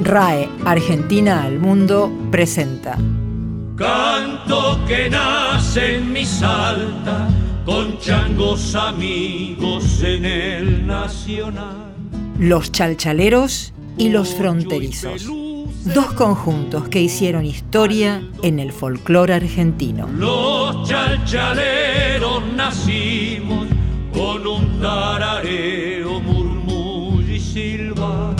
RAE Argentina al Mundo presenta Canto que nace en mi Salta, con changos amigos en el Nacional. Los chalchaleros y los fronterizos, dos conjuntos que hicieron historia en el folclore argentino. Los chalchaleros nacimos con un tarareo, murmullo y silba.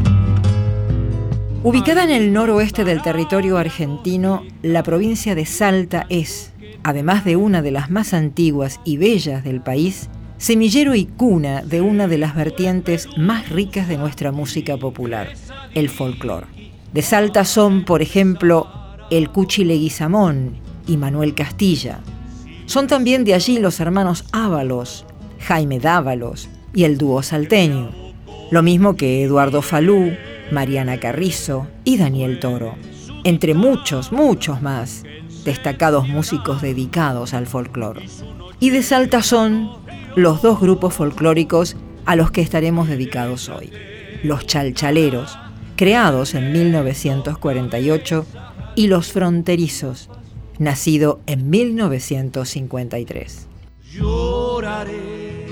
Ubicada en el noroeste del territorio argentino, la provincia de Salta es, además de una de las más antiguas y bellas del país, semillero y cuna de una de las vertientes más ricas de nuestra música popular, el folclore. De Salta son, por ejemplo, el Cuchi Leguizamón y Manuel Castilla. Son también de allí los hermanos Ábalos, Jaime Dávalos y el dúo salteño, lo mismo que Eduardo Falú, Mariana Carrizo y Daniel Toro, entre muchos, muchos más destacados músicos dedicados al folclore. Y de Salta son los dos grupos folclóricos a los que estaremos dedicados hoy. Los chalchaleros, creados en 1948, y los fronterizos, nacido en 1953. Lloraré,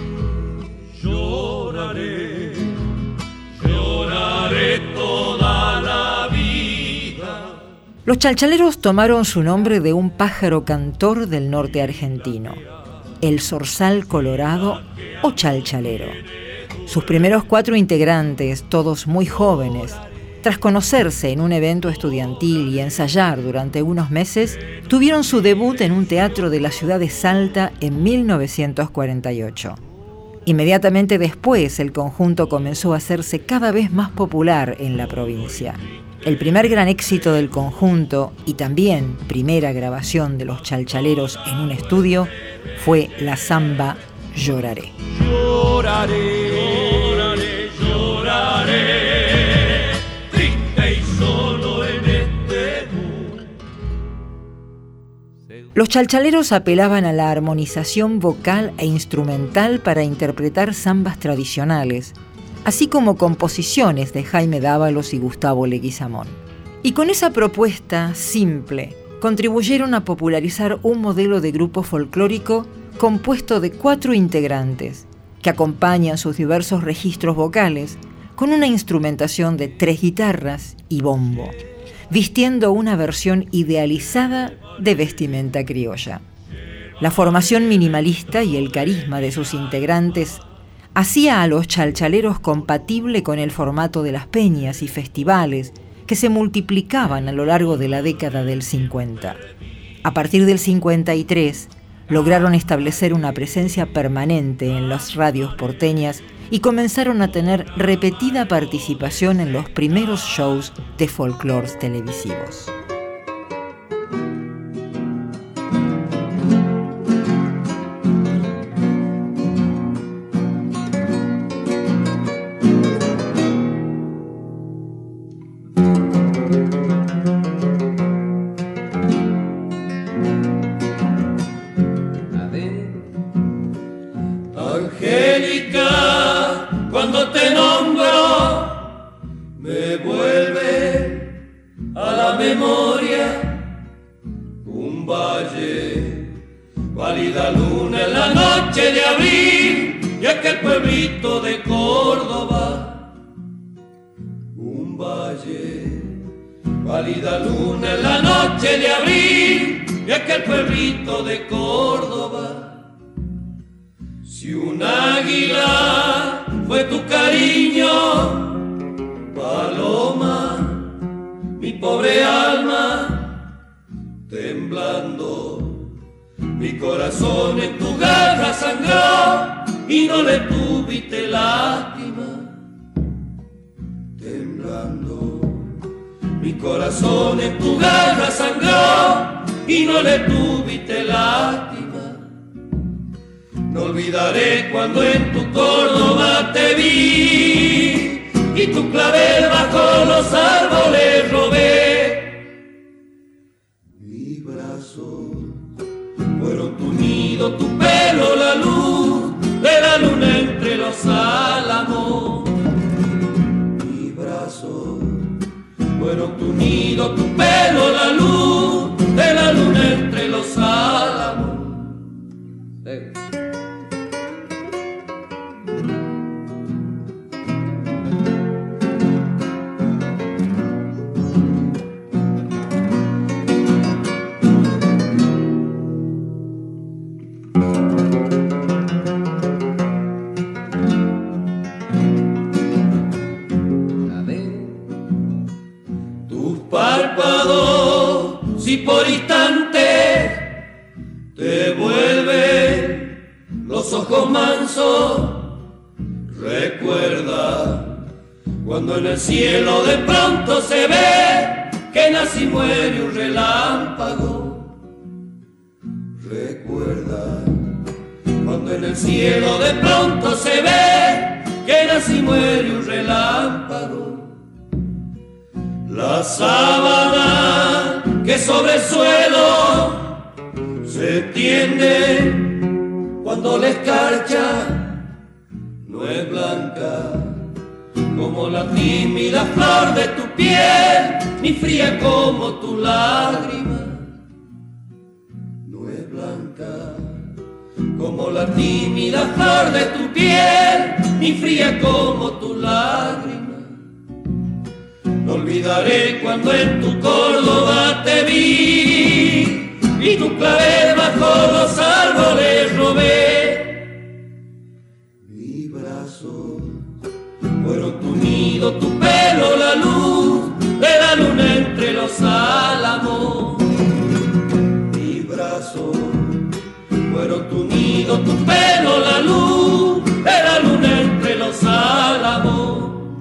lloraré, lloraré toda la vida. Los chalchaleros tomaron su nombre de un pájaro cantor del norte argentino, el zorzal colorado o chalchalero. Sus primeros 4 integrantes, todos muy jóvenes, tras conocerse en un evento estudiantil y ensayar durante unos meses, tuvieron su debut en un teatro de la ciudad de Salta en 1948. Inmediatamente después, el conjunto comenzó a hacerse cada vez más popular en la provincia. El primer gran éxito del conjunto, y también primera grabación de los chalchaleros en un estudio, fue la samba Lloraré. Lloraré, lloraré, lloraré, triste y solo en este mundo. Los chalchaleros apelaban a la armonización vocal e instrumental para interpretar zambas tradicionales, así como composiciones de Jaime Dávalos y Gustavo Leguizamón. Y con esa propuesta simple, contribuyeron a popularizar un modelo de grupo folclórico compuesto de 4 integrantes, que acompañan sus diversos registros vocales con una instrumentación de 3 guitarras y bombo, vistiendo una versión idealizada de vestimenta criolla. La formación minimalista y el carisma de sus integrantes hacía a los chalchaleros compatible con el formato de las peñas y festivales que se multiplicaban a lo largo de la década del 50. A partir del 53, lograron establecer una presencia permanente en las radios porteñas y comenzaron a tener repetida participación en los primeros shows de folclore televisivos. Angélica, cuando te nombro, me vuelve a la memoria un valle, pálida luna en la noche de abril, y aquel pueblito de Córdoba. Un valle, pálida luna en la noche de abril, y aquel pueblito de Córdoba. Si un águila fue tu cariño, paloma, mi pobre alma, temblando, mi corazón en tu garra sangró y no le tuviste lástima. Temblando, mi corazón en tu garra sangró y no le tuviste lástima. No olvidaré cuando en tu Córdoba te vi y tu clavel bajo los árboles robé. Mi brazo fueron tu nido, tu pelo, la luz de la luna entre los álamos. Mi brazo unido tu pelo la luz de la luna entre los álamos. Si por instantes te vuelven los ojos mansos, recuerda cuando en el cielo de pronto se ve que nace y muere un relámpago. Recuerda cuando en el cielo de pronto se ve que nace y muere un relámpago. La sábana que sobre el suelo se tiende cuando la escarcha no es blanca como la tímida flor de tu piel, ni fría como tu lágrima. No es blanca como la tímida flor de tu piel, ni fría como tu lágrima. No olvidaré cuando en tu Córdoba te vi y tu clavel bajo los árboles robé. Mi brazo fueron tu nido, tu pelo, la luz de la luna entre los álamos. Mi brazo fueron tu nido, tu pelo, la luz de la luna entre los álamos.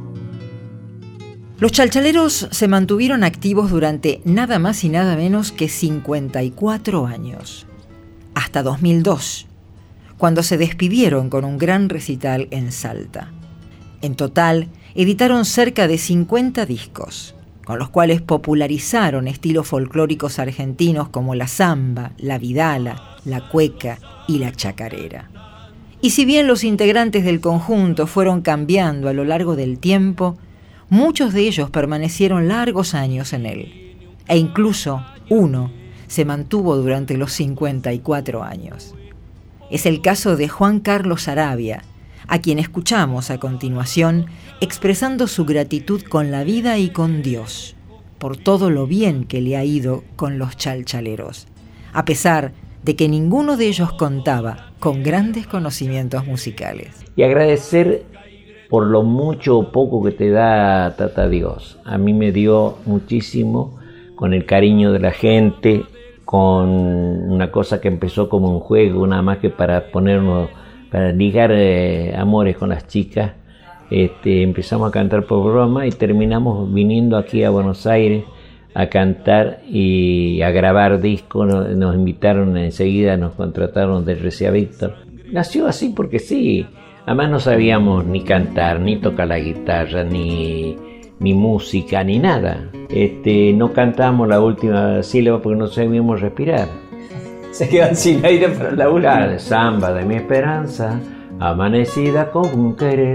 Los chalchaleros se mantuvieron activos durante nada más y nada menos que 54 años, hasta 2002, cuando se despidieron con un gran recital en Salta. En total, editaron cerca de 50 discos, con los cuales popularizaron estilos folclóricos argentinos como la samba, la vidala, la cueca y la chacarera. Y si bien los integrantes del conjunto fueron cambiando a lo largo del tiempo, muchos de ellos permanecieron largos años en él, e incluso uno se mantuvo durante los 54 años. Es el caso de Juan Carlos Arabia, a quien escuchamos a continuación expresando su gratitud con la vida y con Dios, por todo lo bien que le ha ido con los chalchaleros, a pesar de que ninguno de ellos contaba con grandes conocimientos musicales. Y agradecer por lo mucho o poco que te da Tata Dios. A mí me dio muchísimo con el cariño de la gente, con una cosa que empezó como un juego, nada más que para ligar amores con las chicas. Empezamos a cantar por broma y terminamos viniendo aquí a Buenos Aires a cantar y a grabar discos. Nos invitaron enseguida, nos contrataron de RCA Víctor. Nació así porque sí. Además no sabíamos ni cantar, ni tocar la guitarra, ni música, ni nada. No cantábamos la última sílaba porque no sabíamos respirar. Se quedan sin aire para la última. Claro, samba de mi esperanza, amanecida con un querer,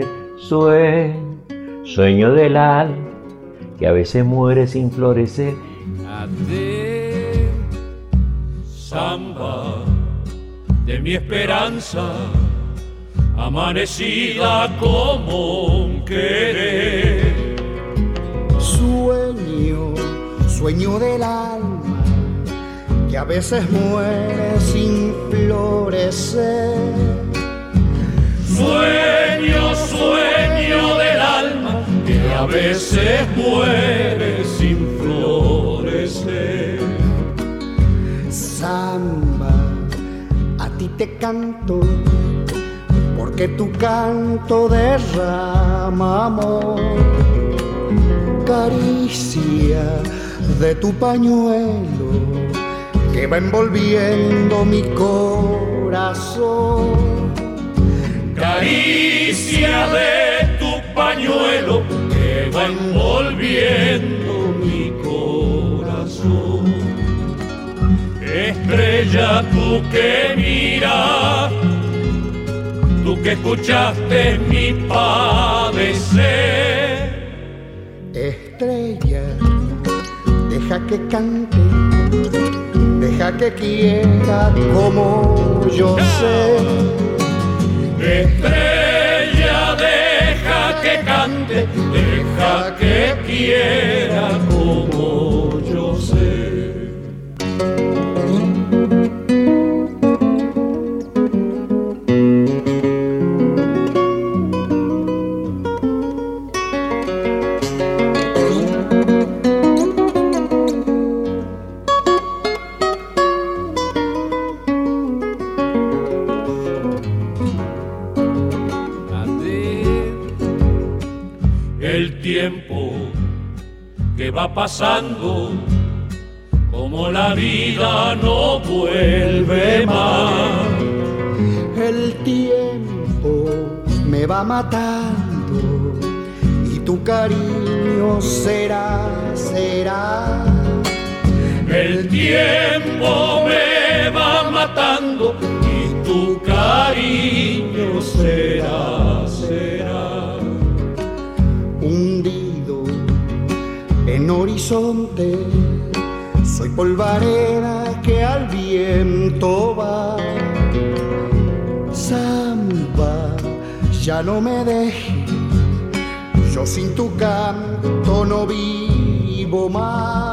sueño del alma, que a veces muere sin florecer. Ate, samba de mi esperanza, amanecida como un querer. Sueño del alma, que a veces muere sin florecer. Sueño del alma, que a veces muere sin florecer. Samba, a ti te canto, porque tu canto derrama amor. Caricia de tu pañuelo que va envolviendo mi corazón. Caricia de tu pañuelo que va envolviendo mi corazón. Estrella, tú que miras, tú que escuchaste mi padecer. Estrella, deja que cante, deja que quiera como yo sé. Estrella, deja que cante, deja que quiera como yo sé. El tiempo que va pasando, como la vida no vuelve más. El tiempo me va matando y tu cariño será. El tiempo me va matando y tu cariño será. Hundido en horizonte, soy polvareda que al viento va. Samba, ya no me dejes, yo sin tu canto no vivo más.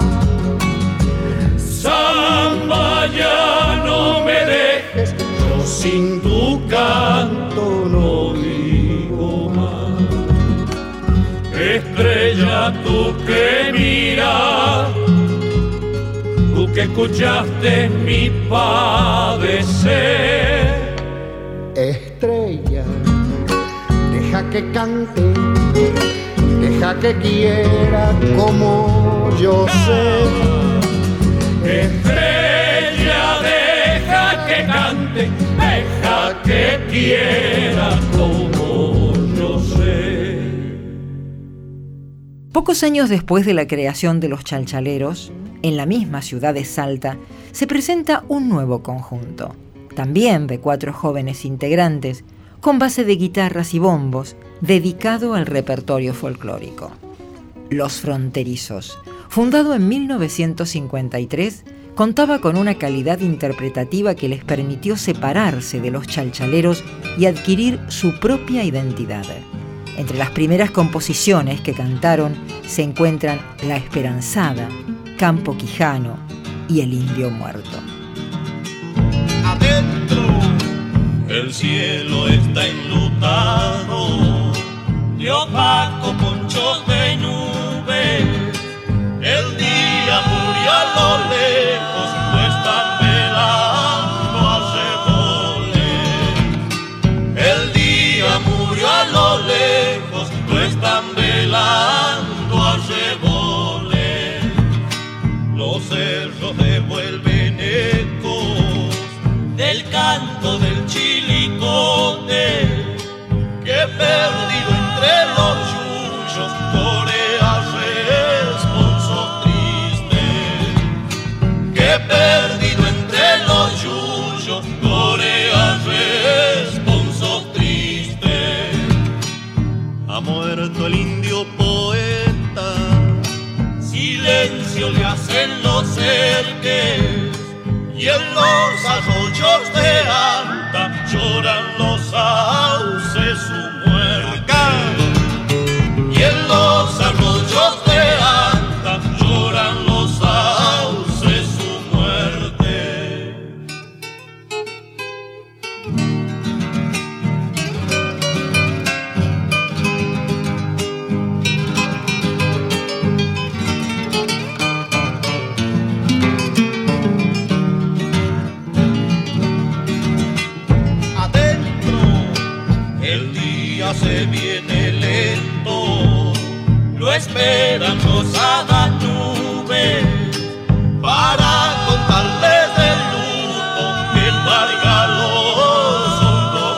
Samba, ya no me dejes, yo sin tu canto no vivo más. Estrella, tú que miras, tú que escuchaste mi padecer. Estrella, deja que cante, deja que quiera como yo sé. Estrella, deja que cante, deja que quiera como yo sé. Pocos años después de la creación de los Chalchaleros, en la misma ciudad de Salta, se presenta un nuevo conjunto, también de 4 jóvenes integrantes, con base de guitarras y bombos, dedicado al repertorio folclórico. Los Fronterizos, fundado en 1953, contaba con una calidad interpretativa que les permitió separarse de los Chalchaleros y adquirir su propia identidad. Entre las primeras composiciones que cantaron se encuentran La Esperanzada, Campo Quijano y El Indio Muerto. Adentro el cielo está enlutado de opaco conchos de nubes. El día murió a lo lejos, no están velando a reboles. El día murió a lo lejos, no están velando a reboles. Los cerros devuelven ecos del canto del chilicote, que perdido entre los yuyos corea responsos tristes, que perdido entre los yuyos corea responsos tristes. Ha muerto el indio poeta, silencio le hacen los cerques, y en los arroyos de Anta lloran los sauces su muerte. Y en los arroyos de Anta lloran los sauces su muerte. Se viene lento, lo esperan rosadas nubes para contarles del luto que embargaló son dos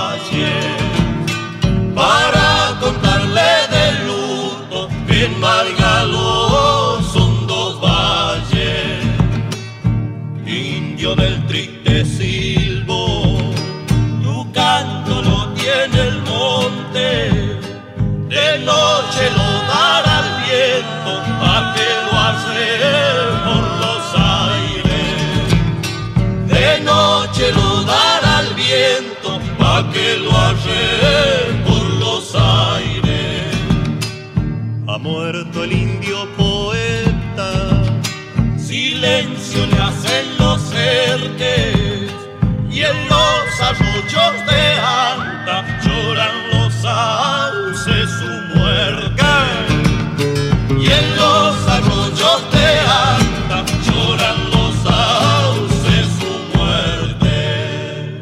valles, para contarles del luto que embargaló son dos valles. Indio del triste silbo, tu canto lo tiene el monte, de noche lo dará el viento a que lo hacer por los aires. De noche lo dará el viento pa' que lo arre por los aires. Ha muerto el indio poeta, silencio le hacen los cerques, y en los arroyos de Anta lloran los sauces su muerte. Y en los arroyos de Anta lloran los sauces su muerte.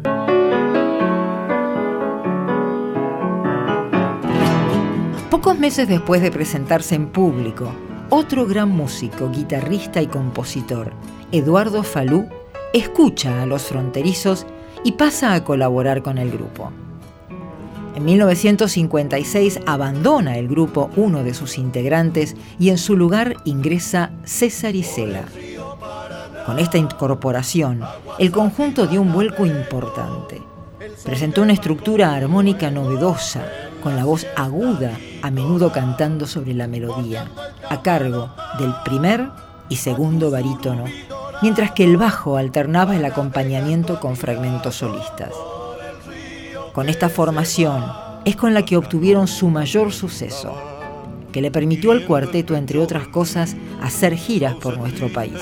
Pocos meses después de presentarse en público, otro gran músico, guitarrista y compositor, Eduardo Falú, escucha a Los Fronterizos y pasa a colaborar con el grupo. En 1956 abandona el grupo uno de sus integrantes y en su lugar ingresa César Isela. Con esta incorporación, el conjunto dio un vuelco importante. Presentó una estructura armónica novedosa, con la voz aguda, a menudo cantando sobre la melodía, a cargo del primer y segundo barítono, mientras que el bajo alternaba el acompañamiento con fragmentos solistas. Con esta formación es con la que obtuvieron su mayor suceso, que le permitió al cuarteto, entre otras cosas, hacer giras por nuestro país.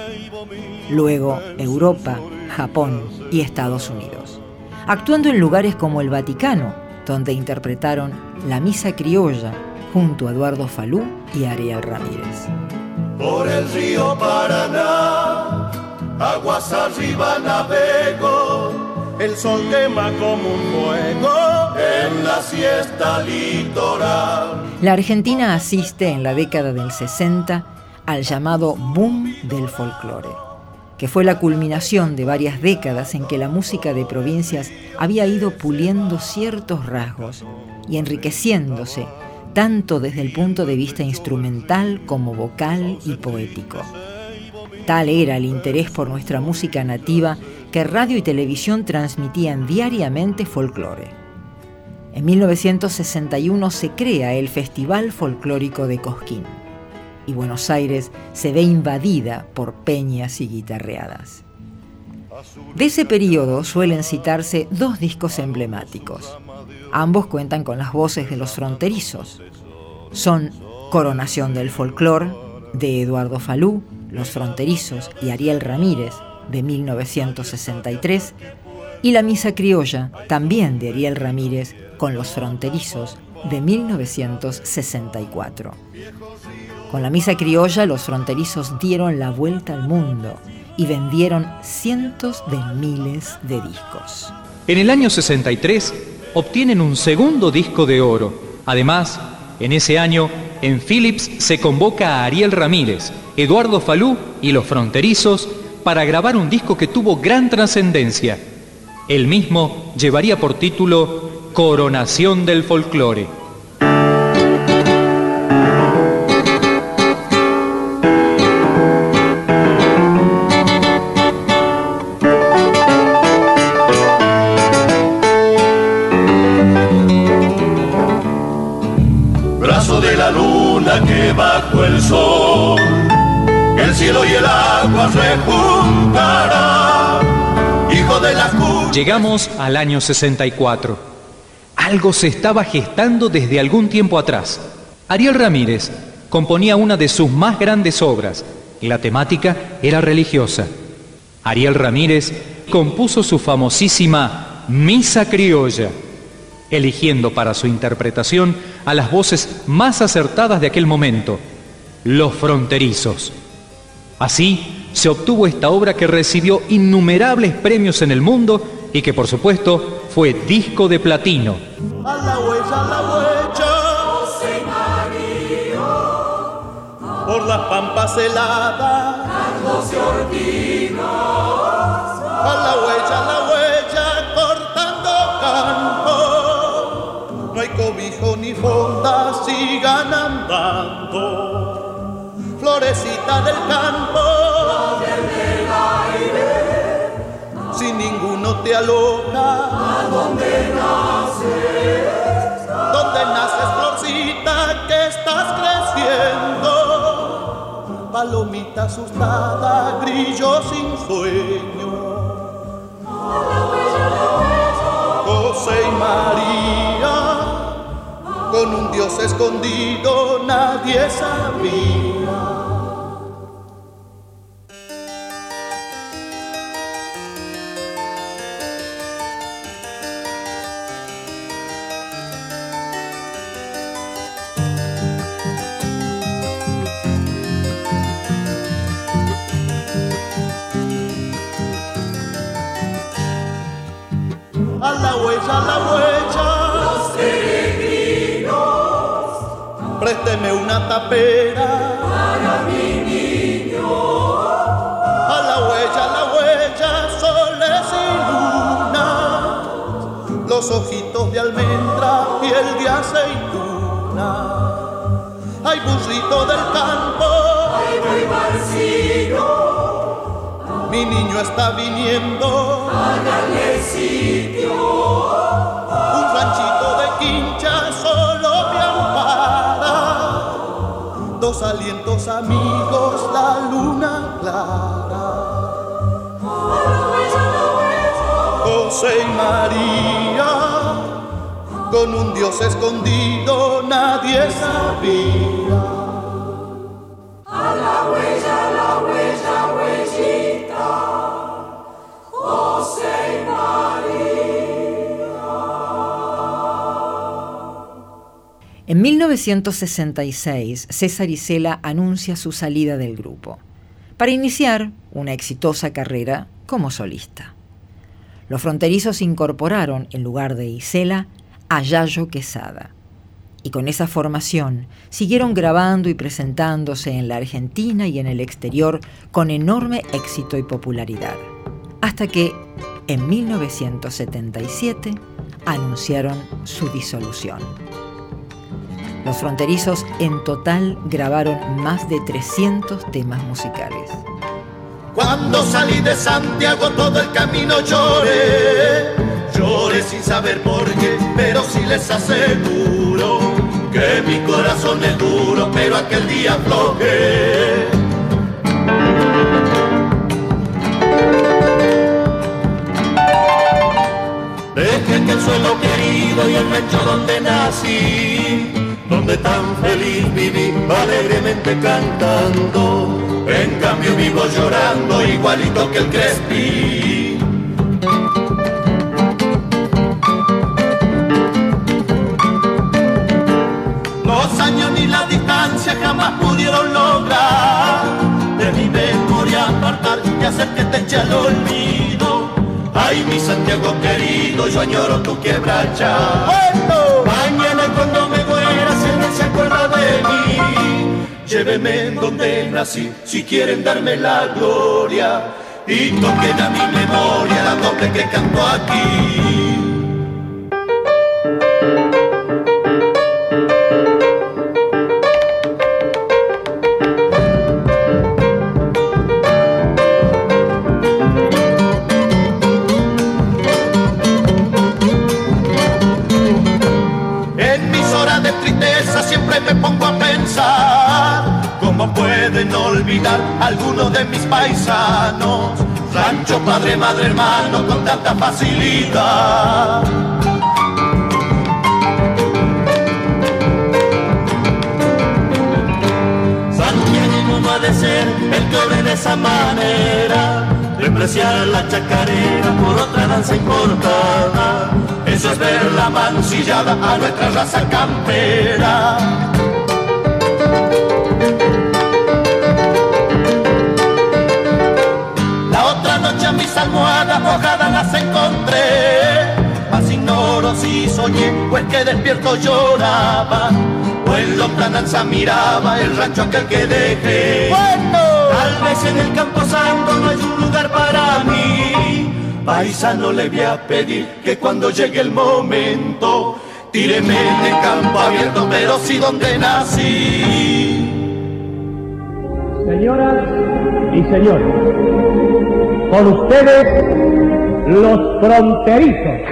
Luego, Europa, Japón y Estados Unidos, actuando en lugares como el Vaticano, donde interpretaron La Misa Criolla junto a Eduardo Falú y Ariel Ramírez. Por el río Paraná, aguas arriba navego, el sol quema como un fuego en la siesta litoral. La Argentina asiste en la década del 60 al llamado boom del folclore, que fue la culminación de varias décadas en que la música de provincias había ido puliendo ciertos rasgos y enriqueciéndose tanto desde el punto de vista instrumental como vocal y poético. Tal era el interés por nuestra música nativa que radio y televisión transmitían diariamente folclore. En 1961 se crea el Festival Folclórico de Cosquín y Buenos Aires se ve invadida por peñas y guitarreadas. De ese periodo suelen citarse dos discos emblemáticos. Ambos cuentan con las voces de Los Fronterizos. Son Coronación del Folclor, de Eduardo Falú, Los Fronterizos y Ariel Ramírez, de 1963, y La Misa Criolla, también de Ariel Ramírez, con Los Fronterizos, de 1964. Con La Misa Criolla, Los Fronterizos dieron la vuelta al mundo y vendieron cientos de miles de discos. En el año 63 obtienen un segundo disco de oro. Además, en ese año, en Philips se convoca a Ariel Ramírez, Eduardo Falú y Los Fronterizos para grabar un disco que tuvo gran trascendencia. El mismo llevaría por título Coronación del Folclore. Brazo de la luna que bajo el sol el cielo y el agua rejuntará, hijo de la cuna. Llegamos al año 64. Algo se estaba gestando desde algún tiempo atrás. Ariel Ramírez componía una de sus más grandes obras. La temática era religiosa. Ariel Ramírez compuso su famosísima Misa Criolla, eligiendo para su interpretación a las voces más acertadas de aquel momento, Los Fronterizos. Así se obtuvo esta obra que recibió innumerables premios en el mundo y que, por supuesto, fue disco de platino. A la huella, por las pampas heladas, a la huella, cortando campo, no hay cobijo ni fonda, sigan andando. Florecita del campo, si ninguno te aloja, ¿a dónde naces? ¿Dónde naces, florcita, que estás creciendo? asustada, grillo sin sueño. José y María, con un Dios escondido, nadie sabía. A la huella, los peregrinos, présteme una tapera para mi niño. A la huella, soles y luna, los ojitos de almendra, piel de aceituna. Ay, burrito del campo, Ay, voy Marcino, mi niño está viniendo. hágale sitio. Un ranchito de quincha solo me ampara, dos alientos amigos, la luna clara. José y María, con un Dios escondido, nadie sabía. A la huellita, José y María. En 1966, César Isela anuncia su salida del grupo para iniciar una exitosa carrera como solista. Los Fronterizos incorporaron, en lugar de Isela, a Yayo Quesada. Y con esa formación siguieron grabando y presentándose en la Argentina y en el exterior con enorme éxito y popularidad. Hasta que, en 1977, anunciaron su disolución. Los Fronterizos en total grabaron más de 300 temas musicales. Cuando salí de Santiago todo el camino lloré, lloré sin saber por qué, pero sí les aseguro que mi corazón es duro, pero aquel día aflojé. Dejé que el suelo querido y el rancho donde nací, donde tan feliz viví, alegremente cantando. En cambio vivo llorando igualito que el Crespi. Los años ni la distancia jamás pudieron lograr de mi memoria apartar y hacer que te eche al olvido. Ay, mi Santiago querido, yo añoro tu quebracha. Mañana cuando me muera, si no se acuerda de mí, llévenme en donde nací, si quieren darme la gloria, y toquen a mi memoria la doble que canto aquí. Siempre me pongo a pensar cómo pueden olvidar algunos de mis paisanos, rancho, padre, madre, hermano, con tanta facilidad. Santiago no ha de ser el que obre de esa manera, despreciar la chacarera por otra danza importada. Eso es ver la mancillada a nuestra raza campera. La otra noche a mis almohadas mojadas las encontré, mas ignoro si soñé o es que despierto lloraba, o en lontananza miraba el rancho aquel que dejé. Tal vez en el Campo Santo no hay un lugar para mí, paisano le voy a pedir que cuando llegue el momento tíreme de campo abierto, pero sí donde nací. Señoras y señores, con ustedes los Fronterizos.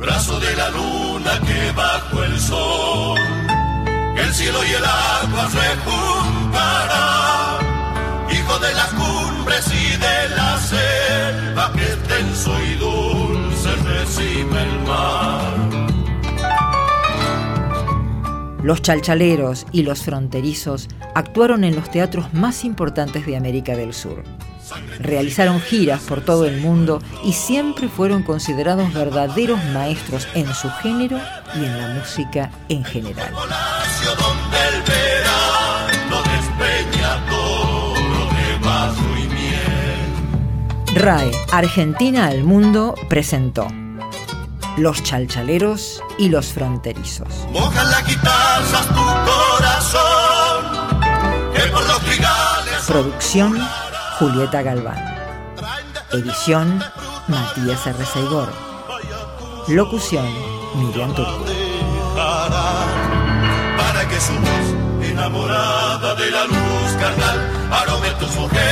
brazo de la luna que bajo el sol, el cielo y el agua rejuntará, hijo de las cumbres y de la selva, que tenso y dulce recibe el mar. Los chalchaleros y los fronterizos actuaron en los teatros más importantes de América del Sur. Realizaron giras por todo el mundo y siempre fueron considerados verdaderos maestros en su género y en la música en general. RAE Argentina al Mundo presentó Los Chalchaleros y los Fronterizos. Mojan las guitarras tu corazón, que por los trigales. Producción Julieta Galván. Edición Matías Arrezaigor. Locución Miriam Turco. Para que su voz enamorada de la luz carnal arome tus mujeres.